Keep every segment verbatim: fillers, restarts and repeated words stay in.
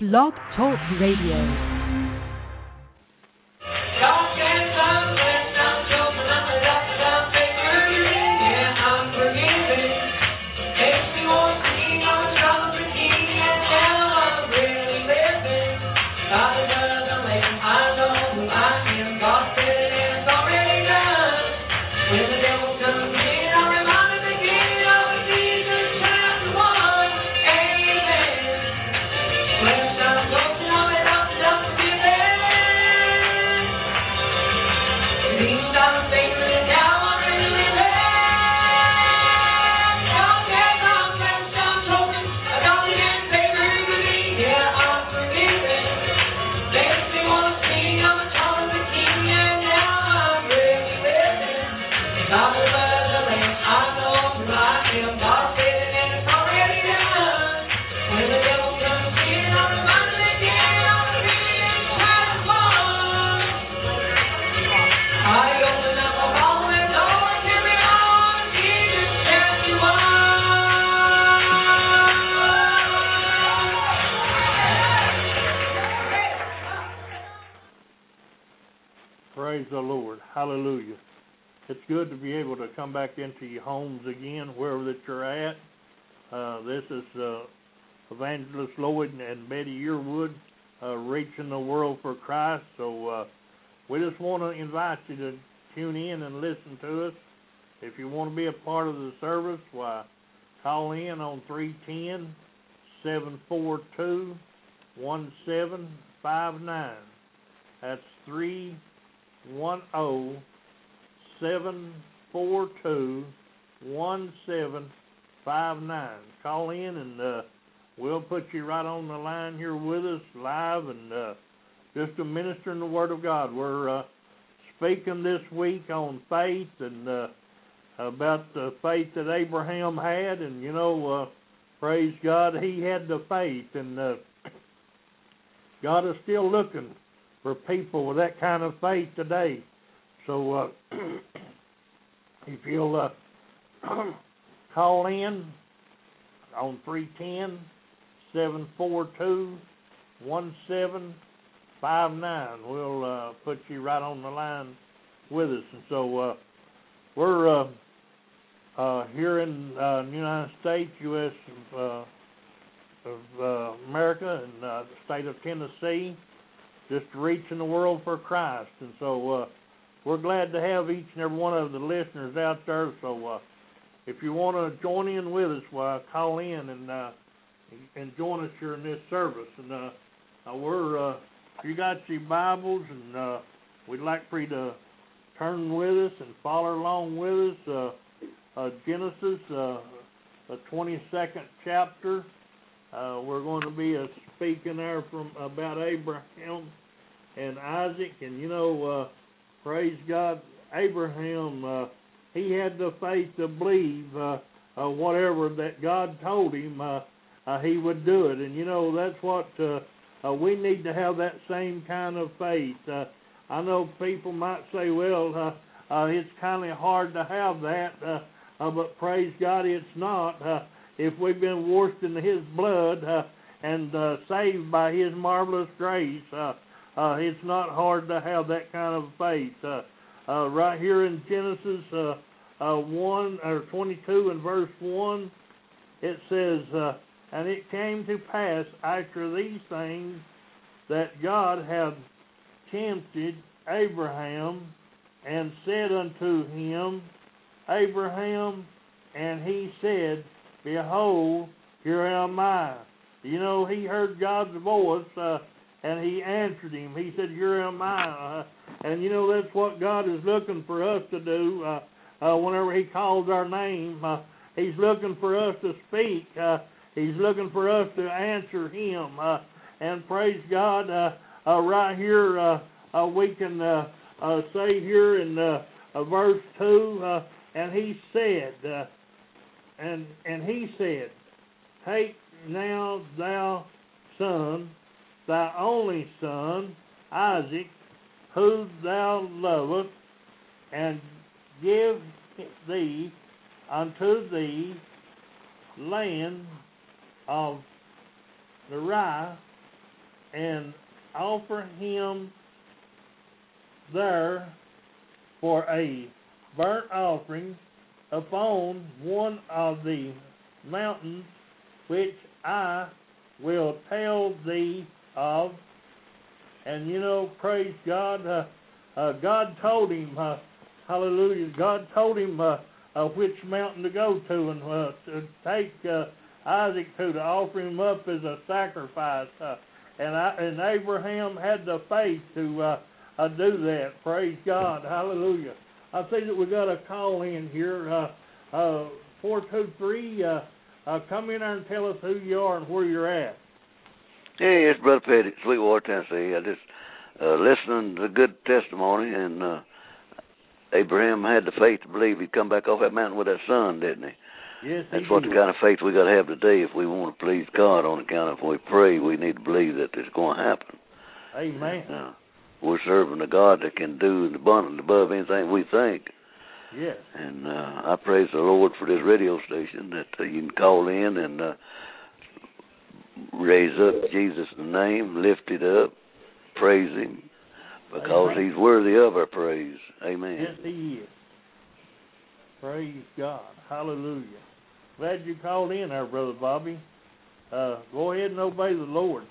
Blog Talk Radio. Praise the Lord. Hallelujah. It's good to be able to come back into your homes again, wherever that you're at. Uh, this is uh, Evangelist Lloyd and Betty Yearwood uh, reaching the world for Christ. So uh, we just want to invite you to tune in and listen to us. If you want to be a part of the service, why, call in on three one zero, seven four two, one seven five nine. That's three one zero, seven four two, one seven five nine. Call in and uh, we'll put you right on the line here with us live and uh, just to minister in the Word of God. We're uh, speaking this week on faith and uh, about the faith that Abraham had. And, you know, uh, praise God, he had the faith. And uh, God is still looking for people with that kind of faith today. So uh, if you'll uh, call in on three one zero, seven four two, one seven five nine, we'll uh, put you right on the line with us. And so uh, we're uh, uh, here in uh, the United States, U S Uh, of uh, America, and uh, the state of Tennessee, just reaching the world for Christ. And so uh, we're glad to have each and every one of the listeners out there. So uh, if you want to join in with us, well, call in and uh, and join us here in this service. And uh, uh, we're uh, if you got your Bibles, and uh, we'd like for you to turn with us and follow along with us. Uh, uh, Genesis, uh, the twenty-second chapter. Uh, we're going to be uh, speaking there from about Abraham and Isaac, and you know, uh, praise God, Abraham, uh, he had the faith to believe uh, uh, whatever that God told him, uh, uh, he would do it. And you know, that's what uh, uh, we need to have, that same kind of faith. Uh, I know people might say, well, uh, uh, it's kind of hard to have that, uh, uh, but praise God, it's not. Uh, If we've been washed in His blood uh, and uh, saved by His marvelous grace, uh, uh, it's not hard to have that kind of faith. Uh, uh, right here in Genesis uh, uh, one or twenty-two and verse one, it says, uh, "And it came to pass after these things that God had tempted Abraham and said unto him, Abraham, and he said, Behold, here am I." You know, he heard God's voice, uh, and he answered him. He said, "Here am I." Uh, and, you know, that's what God is looking for us to do uh, uh, whenever he calls our name. Uh, he's looking for us to speak. Uh, he's looking for us to answer him. Uh, and praise God, uh, uh, right here uh, uh, we can uh, uh, say here in uh, uh, verse two, uh, and he said, uh, And and he said, "Take now thou son, thy only son, Isaac, whom thou lovest, and give thee unto thee land of Moriah, and offer him there for a burnt offering upon one of the mountains which I will tell thee of. And you know, praise God, uh, uh, God told him, uh, hallelujah, God told him uh, uh, which mountain to go to and uh, to take uh, Isaac to, to offer him up as a sacrifice. Uh, and, I, and Abraham had the faith to uh, uh, do that. Praise God, hallelujah. I see that we got a call in here, uh, uh, four two three. Uh, uh, come in there and tell us who you are and where you're at. Hey, it's Brother Petty, Sweetwater, Tennessee. I just uh, listening to the good testimony, and uh, Abraham had the faith to believe he'd come back off that mountain with that son, didn't he? Yes, That's he what did. the kind of faith we got to have today if we want to please God. On account of when we pray, we need to believe that it's going to happen. Amen. Uh, we're serving a God that can do abundantly above anything we think. Yes. And uh, I praise the Lord for this radio station that uh, you can call in and uh, raise up Jesus' name, lift it up, praise him, because Amen. he's worthy of our praise. Amen. Yes, he is. Praise God. Hallelujah. Glad you called in there, Brother Bobby. Uh, go ahead and obey the Lord.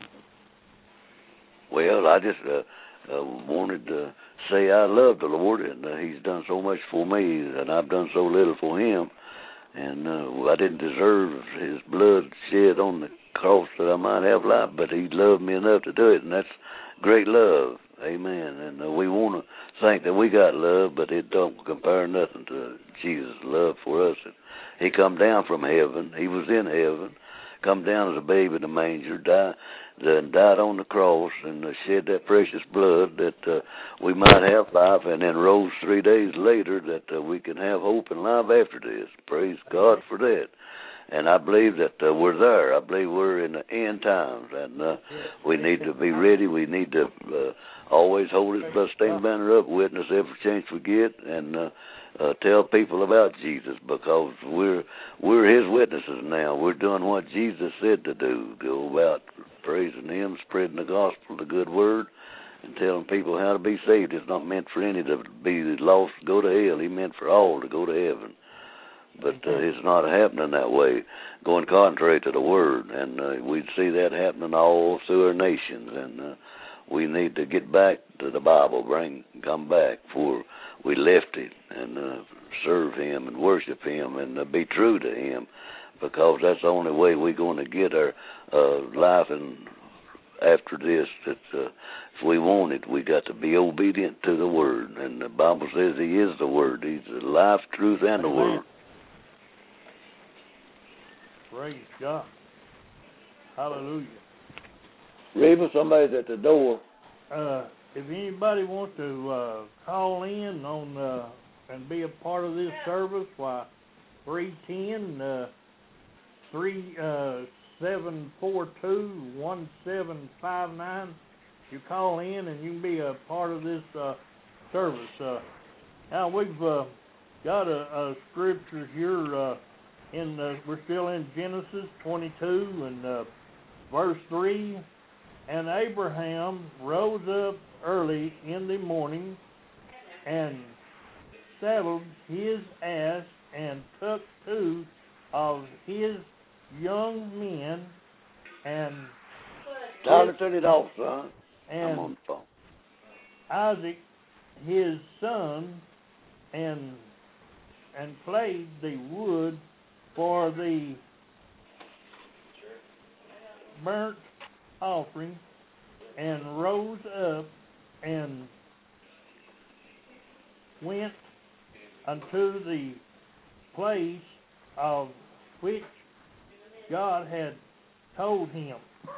Well, I just uh, uh, wanted to say I love the Lord, and uh, he's done so much for me, and I've done so little for him. And uh, I didn't deserve his blood shed on the cross that I might have life, but he loved me enough to do it, and that's great love. Amen. And uh, we want to think that we got love, but it don't compare nothing to Jesus' love for us. And he come down from heaven. He was in heaven, come down as a baby in the manger, died, then died on the cross, and uh, shed that precious blood that uh, we might have life, and then rose three days later that uh, we can have hope and life after this. Praise God for that. And I believe that uh, we're there. I believe we're in the end times, and uh, we need to be ready. We need to uh, always hold his bloodstained banner up, witness every chance we get, and uh, uh, tell people about Jesus, because we're we're his witnesses now. We're doing what Jesus said to do: go about praising him, spreading the gospel, the good word, and telling people how to be saved. It's not meant for any to be lost, to go to hell. He meant for all to go to heaven. But uh, it's not happening that way, going contrary to the word. And uh, we'd see that happening all through our nations. And uh, we need to get back to the Bible, bring, come back before we left it, and uh, serve him and worship him and uh, be true to him, because that's the only way we're going to get our uh, life. And after this, that uh, if we want it, we got to be obedient to the word. And the Bible says he is the word. He's the life, truth, and the word. Praise God. Hallelujah. Reba, somebody's at the door. Uh, if anybody wants to uh, call in on uh, and be a part of this service, why, three one zero, uh, three seven four two, one seven five nine. You call in and you can be a part of this uh, service. Uh, now, we've uh, got a, a scripture here. Uh, In uh, we're still in Genesis twenty-two and uh, verse three. And Abraham rose up early in the morning and saddled his ass and took two of his young men and Tyler, turn it off, son. and I'm on the phone. Isaac his son and and played the wood for the burnt offering, and rose up and went unto the place of which God had told him.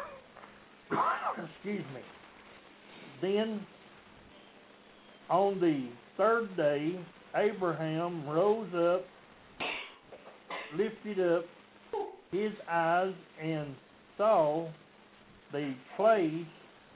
Excuse me. Then on the third day, Abraham rose up, lifted up his eyes, and saw the place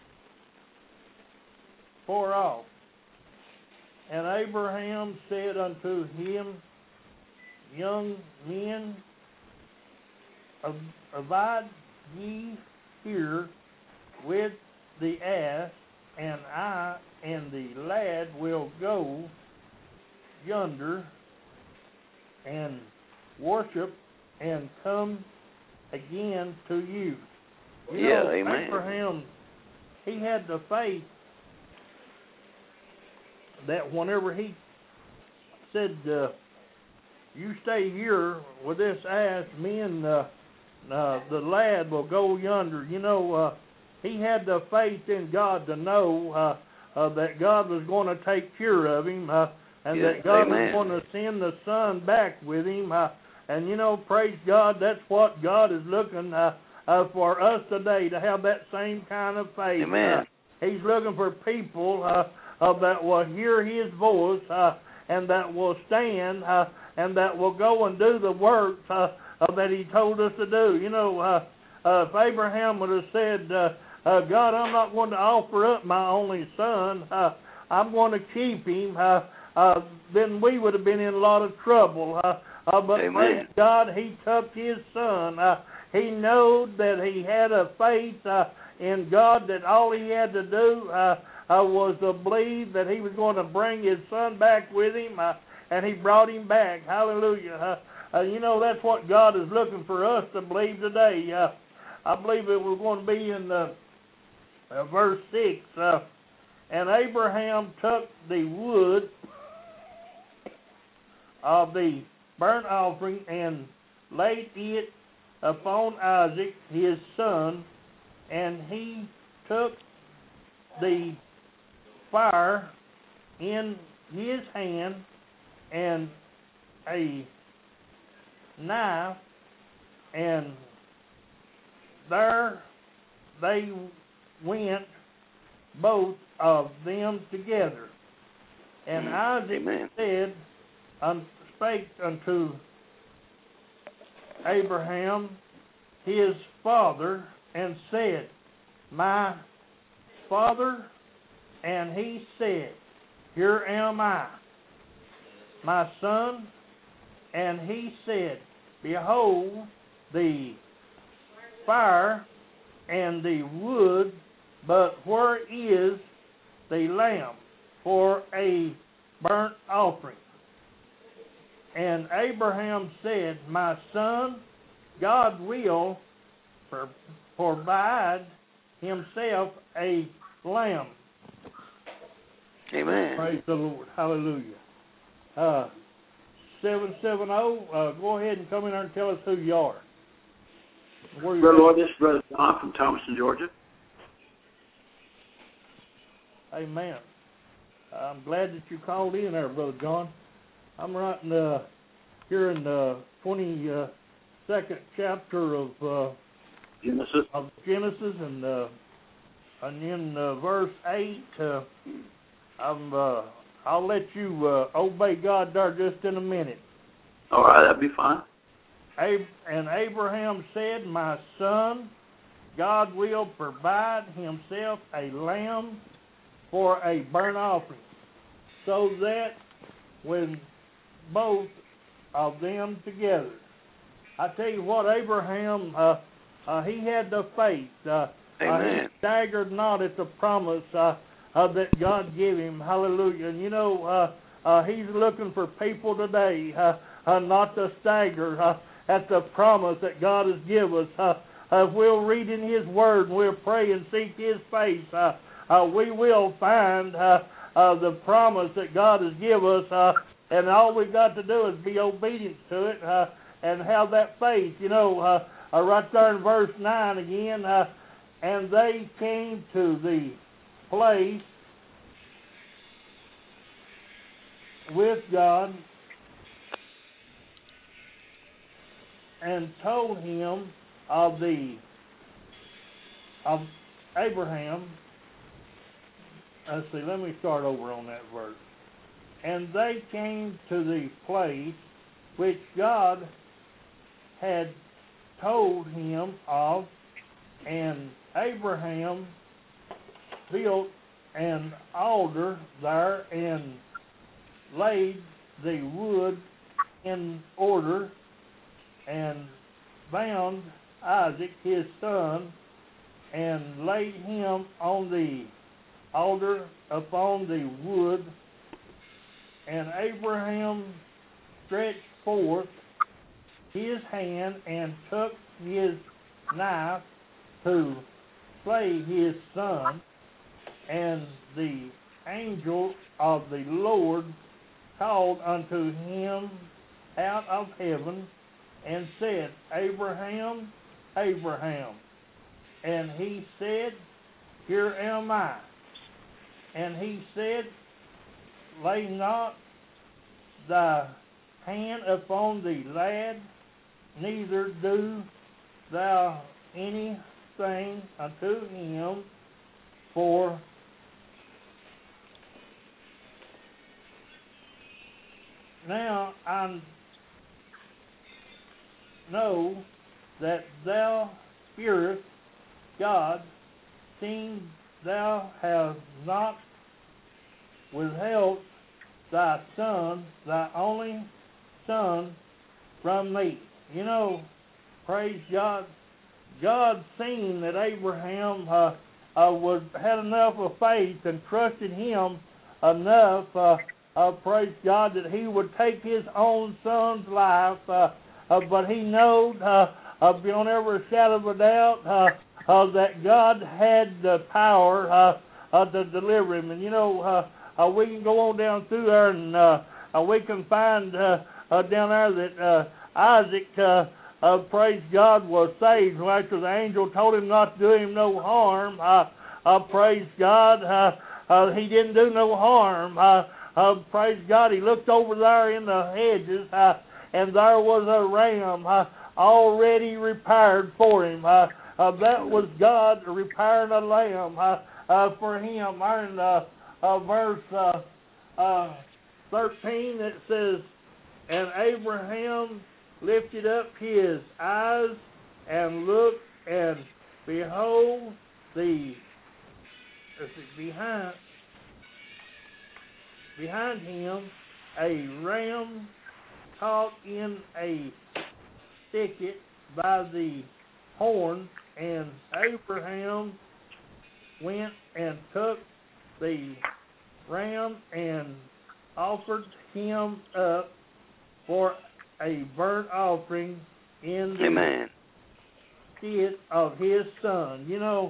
far off. And Abraham said unto him, young men, abide ye here with the ass, and I and the lad will go yonder and worship and come again to you. You yeah, know, amen. Abraham, he had the faith that whenever he said, uh, you stay here with this ass, me and uh, uh, the lad will go yonder. You know, uh, he had the faith in God to know uh, uh, that God was going to take care of him, uh, and yeah, that God amen. was going to send the Son back with him. Uh, and, you know, praise God, that's what God is looking uh, uh, for us today, to have that same kind of faith. Amen. Uh, he's looking for people uh, uh, that will hear his voice uh, and that will stand uh, and that will go and do the work uh, uh, that he told us to do. You know, uh, uh, if Abraham would have said, uh, uh, God, I'm not going to offer up my only son, uh, I'm going to keep him, uh, uh, then we would have been in a lot of trouble. Uh, uh, but Amen. praise God, he took his son. Uh, he knew that he had a faith uh, in God, that all he had to do uh, uh, was to believe that he was going to bring his son back with him, uh, and he brought him back. Hallelujah. Uh, uh, you know, that's what God is looking for us to believe today. Uh, I believe it was going to be in the, uh, verse six. Uh, and Abraham took the wood of the burnt offering and laid it upon Isaac, his son, and he took the fire in his hand and a knife, and there they went, both of them together. And Isaac Amen. said, un, spake unto Abraham his father, and said, my father. And he said, here am I, my son. And he said, behold the fire and the wood, but where is the lamb for a burnt offering? And Abraham said, my son, God will pro- provide himself a lamb. Amen. Praise the Lord. Hallelujah. Uh, seven seven zero, uh, go ahead and come in there and tell us who you are. Where you Brother Lord, this is Brother John from Thomaston, Georgia. Amen. I'm glad that you called in there, Brother John. I'm writing uh, here in the twenty-second chapter of uh, Genesis. of Genesis, and uh, and in uh, verse eight, uh, I'm uh, I'll let you uh, obey God there just in a minute. All right, that'd be fine. Ab- and Abraham said, my son, God will provide himself a lamb for a burnt offering, so that when both of them together. I tell you what, Abraham, uh, uh, he had the faith. Uh, uh, he staggered not at the promise uh, uh, that God gave him. Hallelujah. And you know, uh, uh, he's looking for people today uh, uh, not to stagger uh, at the promise that God has given us. Uh, uh, if we'll read in his word and we'll pray and seek his face, uh, uh, we will find uh, uh, the promise that God has given us. Uh, and all we've got to do is be obedient to it uh, and have that faith. You know, uh, uh, right there in verse nine again, uh, and they came to the place with God and told him of the of Abraham. Let's see, let me start over on that verse. And they came to the place which God had told him of, and Abraham built an altar there and laid the wood in order and bound Isaac his son and laid him on the altar upon the wood. And Abraham stretched forth his hand and took his knife to slay his son. And the angel of the Lord called unto him out of heaven and said, Abraham, Abraham. And he said, Here am I. And he said, Lay not thy hand upon the lad, neither do thou anything unto him, for now I know that thou fearest God, seeing thou hast not withheld thy son, thy only son, from me. You know, praise God. God seen that Abraham uh, uh, was had enough of faith and trusted him enough, uh, uh, praise God, that he would take his own son's life, uh, uh, but he knowed uh, uh, beyond every shadow of a doubt uh, uh, that God had the power uh, uh, to deliver him. And you know, uh, uh, we can go on down through there, and uh, uh, we can find uh, uh, down there that uh, Isaac, uh, uh, praise God, was saved after the angel told him not to do him no harm. Uh, uh, praise God, uh, uh, he didn't do no harm. Uh, uh, praise God, he looked over there in the hedges, uh, and there was a ram uh, already repaired for him. Uh, uh, that was God repairing a lamb uh, uh, for him. In uh, uh, verse uh, uh, thirteen, it says, And Abraham lifted up his eyes and looked, and behold, the behind behind him a ram caught in a thicket by the horn, and Abraham went and took the ram and offered him up for a burnt offering in the Amen. stead of his son. You know,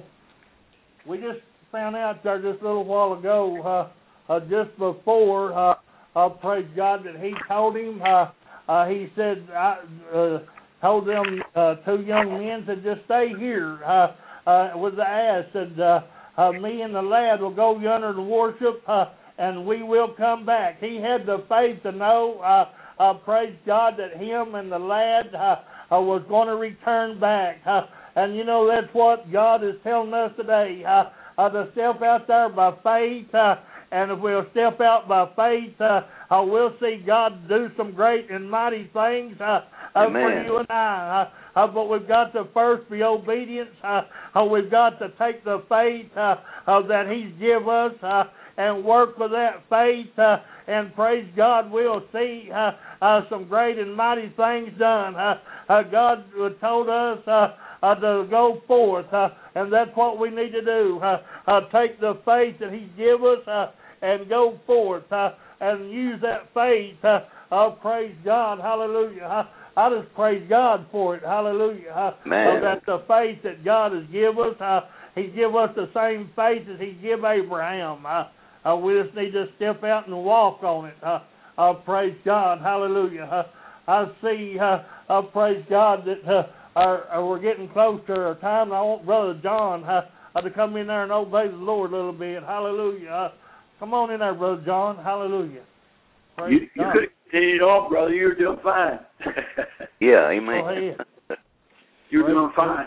we just found out there just a little while ago, uh, uh, just before, uh, uh, praise God, that he told him, uh, uh, he said, I uh, told them uh, two young men to just stay here uh, uh, with the ass, and uh, uh, me and the lad will go yonder and worship, uh, and we will come back. He had the faith to know, uh, uh, praise God, that him and the lad uh, uh, was going to return back. Uh, and you know, that's what God is telling us today, uh, uh, to step out there by faith, uh, and if we'll step out by faith, uh, uh, we'll see God do some great and mighty things uh, uh, for you and I. Uh, uh, but we've got to first be obedient. Uh, uh, we've got to take the faith uh, uh, that He's given us uh, and work with that faith. Uh, and praise God, we'll see uh, uh, some great and mighty things done. Uh, uh, God told us uh, uh, to go forth, uh, and that's what we need to do. Uh, uh, take the faith that He's given us uh, and go forth uh, and use that faith. Uh, uh, praise God, hallelujah. Uh, I just praise God for it, hallelujah. Uh, uh, that the faith that God has given us, uh, He's given us the same faith as He gave Abraham. Uh, uh, we just need to step out and walk on it. Uh, uh, praise God, hallelujah. Uh, I see, uh, uh, praise God, that uh, our, our, we're getting close to our time. I want Brother John uh, uh, to come in there and obey the Lord a little bit. Hallelujah. Uh, come on in there, Brother John. Hallelujah. Praise you you could have continued on, brother. You're doing fine. Yeah, amen. You're doing fine.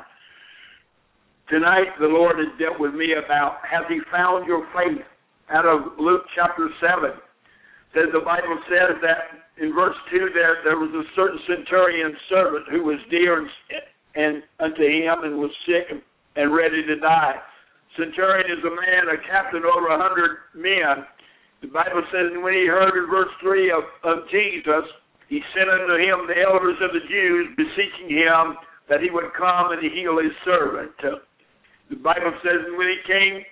Tonight, the Lord has dealt with me about, has He found your faith? Out of Luke chapter seven. Says the Bible says that in verse two there, there was a certain centurion servant who was dear and, and unto him and was sick and ready to die. Centurion is a man, a captain over a hundred men. The Bible says, and when he heard in verse three of, of Jesus, he sent unto him the elders of the Jews, beseeching him that he would come and heal his servant. The Bible says, and when he came,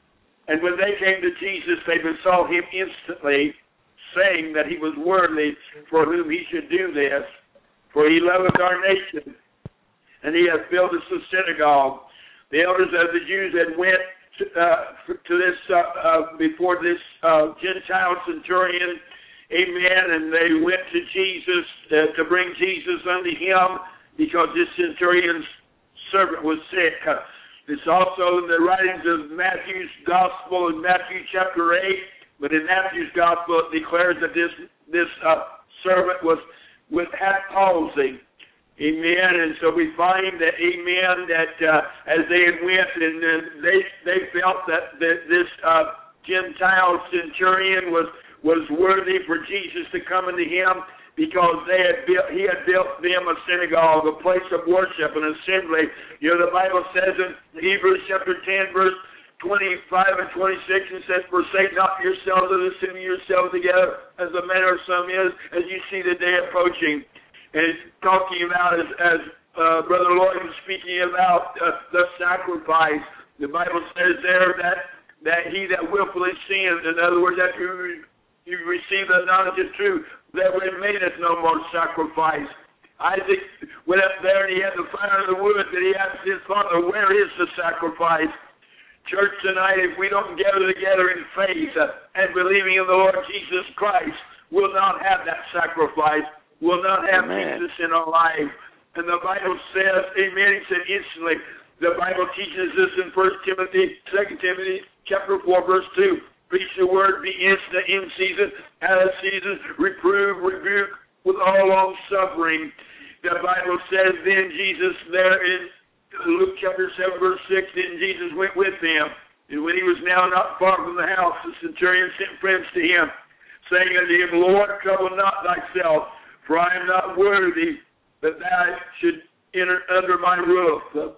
and when they came to Jesus, they besought him instantly, saying that he was worthy for whom he should do this. For he loveth our nation, and he hath built us a synagogue. The elders of the Jews had went to, uh, to this uh, uh, before this uh, Gentile centurion, amen, and they went to Jesus uh, to bring Jesus unto him because this centurion's servant was sick. Uh, it's also in the writings of Matthew's Gospel in Matthew chapter eight, but in Matthew's Gospel it declares that this this uh, servant was with had palsy. Amen. And so we find that, amen, that uh, as they had went and uh, they they felt that, that this uh, Gentile centurion was was worthy for Jesus to come into him because they had built, he had built them a synagogue, a place of worship, an assembly. You know, the Bible says in Hebrews chapter ten, verse twenty-five and twenty-six, it says, forsake not yourselves of assembling yourselves together, as the manner of some is, as you see the day approaching. And it's talking about, as, as uh, Brother Lloyd was speaking about uh, the sacrifice. The Bible says there that, that he that willfully sins, in other words, that you, you receive the knowledge of truth, that remaineth no more sacrifice. Isaac went up there and he had the fire of the wood, that he asked his father, where is the sacrifice? Church, tonight, if we don't gather together in faith uh, and believing in the Lord Jesus Christ, we'll not have that sacrifice. We'll not have Amen. Jesus in our life. And the Bible says, amen, he said instantly, the Bible teaches this in First Timothy, Second Timothy, chapter four, verse two. Preach the word, be instant in season, out of season, reprove, rebuke with all long suffering. The Bible says, then Jesus there in Luke chapter seven, verse six, then Jesus went with them. And when he was now not far from the house, the centurion sent friends to him, saying unto him, Lord, trouble not thyself, for I am not worthy that thou should enter under my roof. The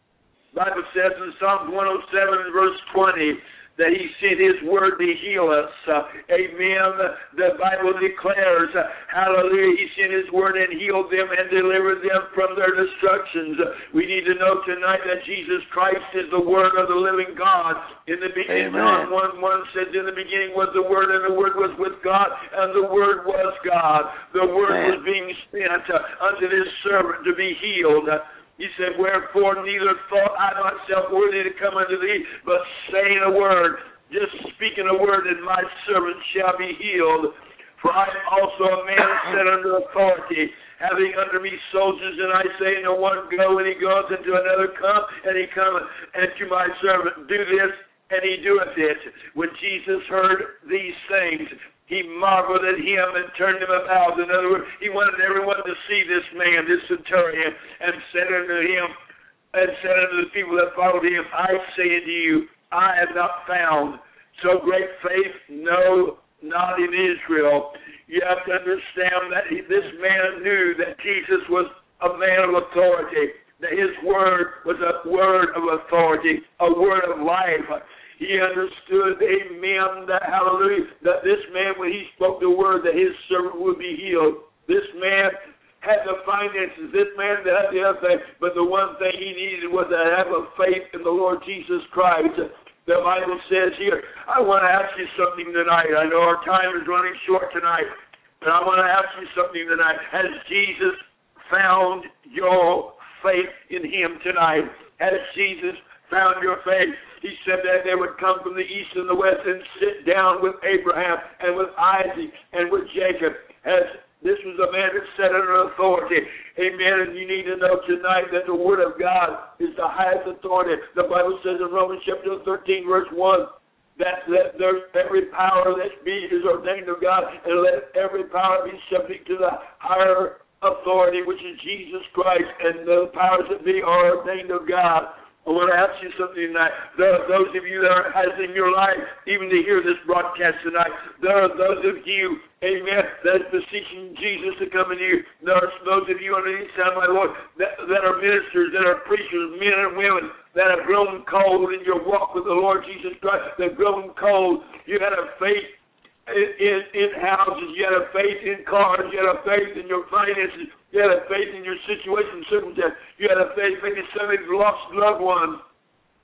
Bible says in Psalm one oh seven, verse twenty, that he sent his word to heal us. Uh, amen. The Bible declares, uh, hallelujah, he sent his word and healed them and delivered them from their destructions. Uh, we need to know tonight that Jesus Christ is the word of the living God. In the beginning, John one one says, in the beginning was the word, and the word was with God, and the word was God. The word Amen. Was being sent uh, unto this servant to be healed. Uh, He said, wherefore neither thought I myself worthy to come unto thee, but saying a word, just speaking a word, and my servant shall be healed. For I am also a man set under authority, having under me soldiers, and I say no one go, and he goes, and to another come, and he cometh, and to my servant do this, and he doeth it. When Jesus heard these things, he marveled at him and turned him about. In other words, he wanted everyone to see this man, this centurion, and said unto him, and said unto the people that followed him, I say unto you, I have not found so great faith, no, not in Israel. You have to understand that he, this man knew that Jesus was a man of authority, that his word was a word of authority, a word of life. He understood, amen, that, hallelujah, that this man, when he spoke the word, that his servant would be healed. This man had the finances. This man had the other thing. But the one thing he needed was to have a faith in the Lord Jesus Christ. The Bible says here, I want to ask you something tonight. I know our time is running short tonight, but I want to ask you something tonight. Has Jesus found your faith in him tonight? Has Jesus found your faith? He said that they would come from the east and the west and sit down with Abraham and with Isaac and with Jacob. As this was a man that sat under authority. Amen. And you need to know tonight that the word of God is the highest authority. The Bible says in Romans chapter thirteen, verse one, that let there, every power that be is ordained of God, and let every power be subject to the higher authority, which is Jesus Christ, and the powers that be are ordained of God. I want to ask you something tonight. There are those of you that are has in your life, even to hear this broadcast tonight, there are those of you, amen, that are beseeching Jesus to come in you. There are those of you underneath the sound of my Lord that, that are ministers, that are preachers, men and women, that have grown cold in your walk with the Lord Jesus Christ. They've grown cold. You had a faith in, in, in houses. You had a faith in cars. You had a faith in your finances. You had a faith in your situation, circumstance. You had a faith in somebody's lost loved one.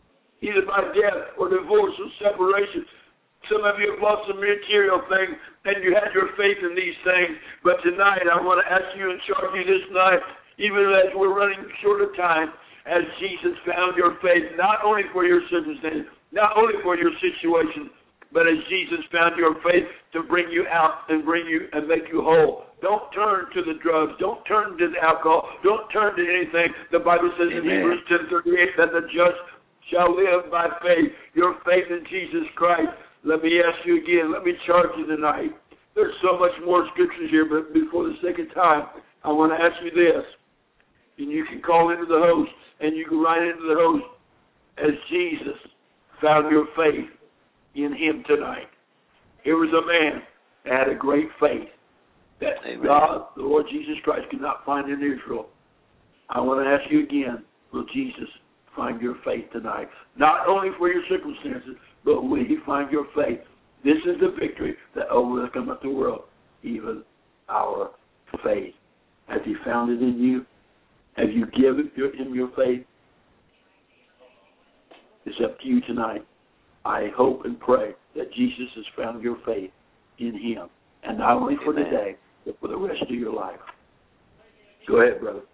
either by death or divorce or separation. Some of you have lost some material things, and you had your faith in these things. But tonight, I want to ask you and charge you this night, even as we're running short of time, as Jesus found your faith, not only for your circumstances, not only for your situation, but as Jesus found your faith to bring you out and bring you and make you whole. Don't turn to the drugs. Don't turn to the alcohol. Don't turn to anything. The Bible says in Hebrews ten thirty-eight that the just shall live by faith. Your faith in Jesus Christ. Let me ask you again. Let me charge you tonight. There's so much more scriptures here, but before the second time, I want to ask you this. And you can call into the host, and you can write into the host, as Jesus found your faith in him tonight. Here was a man that had a great faith that Amen. God, the Lord Jesus Christ, could not find in Israel. I want to ask you again, will Jesus find your faith tonight? Not only for your circumstances, but will he find your faith? This is the victory that overcometh the world, even our faith. Has he found it in you? Have you given him your faith? It's up to you tonight. I hope and pray that Jesus has found your faith in him, and not only for Amen. Today, but for the rest of your life. Go ahead, brother.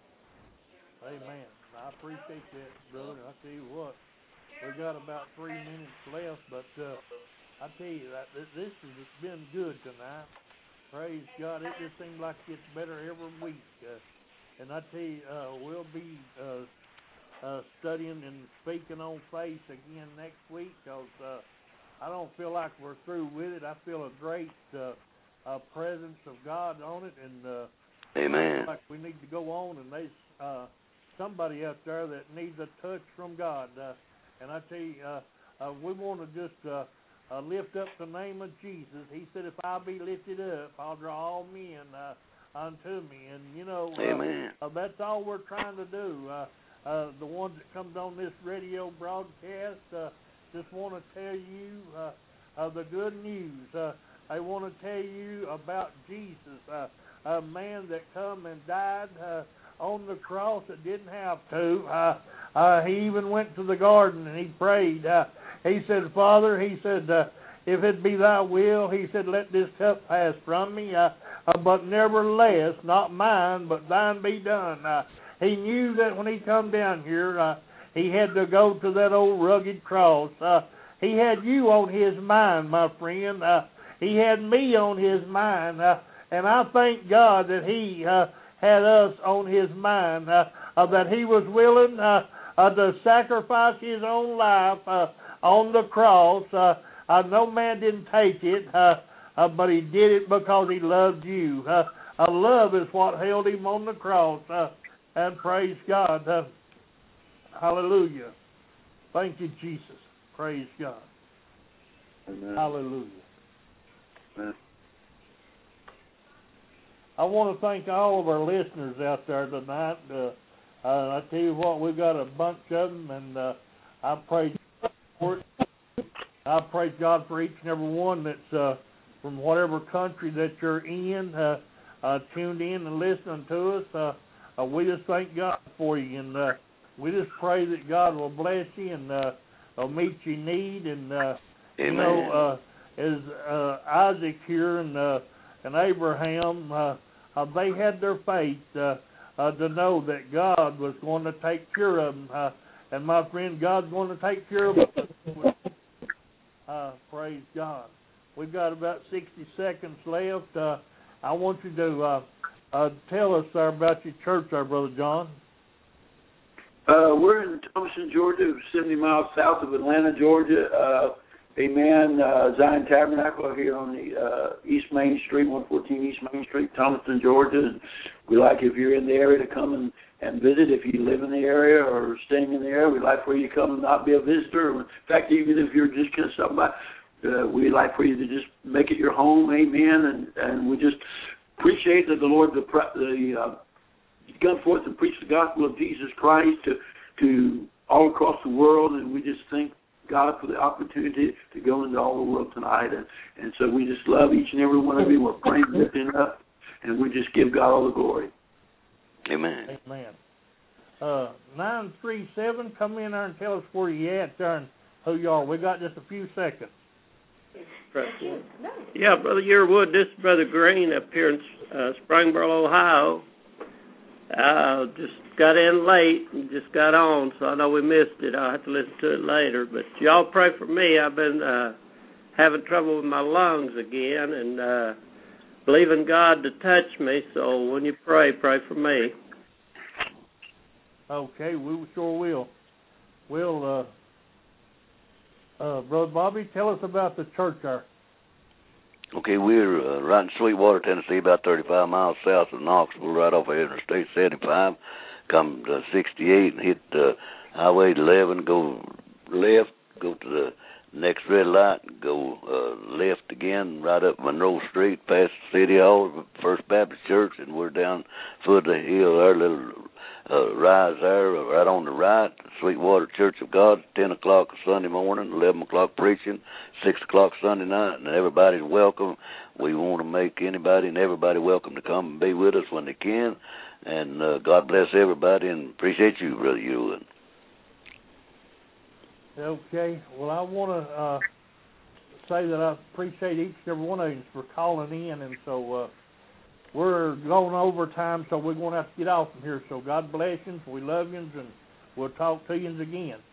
Amen. I appreciate that, brother. I tell you what, we got about three minutes left, but uh, I tell you that this has been good tonight. Praise God. It just seems like it gets better every week. Uh, and I tell you, uh, we'll be uh, uh, studying and speaking on faith again next week, because uh, I don't feel like we're through with it. I feel a great uh, uh, presence of God on it, and uh, Amen. Like we need to go on, and there's uh, somebody out there that needs a touch from God. Uh, and I tell you, uh, uh, we want to just uh, uh, lift up the name of Jesus. He said, if I be lifted up, I'll draw all men uh, unto me. And, you know, Amen. Uh, uh, that's all we're trying to do. Uh, uh, the ones that comes on this radio broadcast uh, just want to tell you uh, uh, the good news. Uh, they want to tell you about Jesus, uh, a man that come and died uh, on the cross that didn't have to. Uh, uh, he even went to the garden and he prayed. Uh, he said, Father, he said, uh, if it be thy will, he said, let this cup pass from me. Uh, uh, but nevertheless, not mine, but thine be done. Uh, he knew that when he come down here, uh, he had to go to that old rugged cross. Uh, he had you on his mind, my friend. Uh, he had me on his mind. Uh, and I thank God that he uh, had us on his mind, uh, uh, that he was willing uh, uh, to sacrifice his own life uh, on the cross. Uh, uh, no man didn't take it, uh, uh, but he did it because he loved you. Uh, uh, love is what held him on the cross. Uh, and praise God. Uh, hallelujah. Thank you, Jesus. Praise God. Amen. Hallelujah. Amen. I want to thank all of our listeners out there tonight. Uh, uh, I tell you what, we've got a bunch of them, and uh, I praise God for it. I praise God for each and every one that's uh, from whatever country that you're in, uh, uh, tuned in and listening to us. Uh, uh, we just thank God for you, and uh, we just pray that God will bless you and uh, will meet your need. And uh, you know, uh, as uh, Isaac here and uh, and Abraham. Uh, Uh, they had their faith uh, uh, to know that God was going to take care of them. Uh, and my friend, God's going to take care of them. Uh, praise God. We've got about sixty seconds left. Uh, I want you to uh, uh, tell us uh, about your church there, Brother John. Uh, we're in Thomaston, Georgia, seventy miles south of Atlanta, Georgia. Uh, Amen. Uh, Zion Tabernacle here on the uh, East Main Street, one fourteen East Main Street, Thomaston, Georgia. And we like if you're in the area to come and, and visit. If you live in the area or staying in the area, we'd like for you to come and not be a visitor. In fact, even if you're just going to stop by, uh, we'd like for you to just make it your home. Amen. And, and we just appreciate that the Lord the, the uh, gone forth and preached the gospel of Jesus Christ to, to all across the world, and we just thank God for the opportunity to go into all the world tonight. And, and so we just love each and every one of you. We're praying, lifting up, and we just give God all the glory. Amen. Amen. Uh, nine three seven, come in there and tell us where you at there, and who you are. We got just a few seconds. Press one. Yeah, Brother Yearwood, this is Brother Green up here in uh, Springboro, Ohio. I uh, just got in late and just got on, so I know we missed it. I'll have to listen to it later. But y'all pray for me. I've been uh, having trouble with my lungs again and uh, believing God to touch me. So when you pray, pray for me. Okay, we sure will. We'll, uh, uh, Brother Bobby, tell us about the church there. Okay, we're uh, right in Sweetwater, Tennessee, about thirty-five miles south of Knoxville, right off of Interstate seventy-five. Come to sixty-eight and hit uh, Highway eleven, go left, go to the next red light, go uh, left again, right up Monroe Street, past the City Hall, First Baptist Church, and we're down foot of the hill there, little uh, rise there, right on the right, Sweetwater Church of God, ten o'clock Sunday morning, eleven o'clock preaching, six o'clock Sunday night, and everybody's welcome. We want to make anybody and everybody welcome to come and be with us when they can, and uh, God bless everybody, and appreciate you, Brother Ewan. Okay, well, I want to uh, say that I appreciate each and every one of you for calling in, and so uh, we're going over time, so we're going to have to get off from here. So God bless you, we love you, and we'll talk to you again.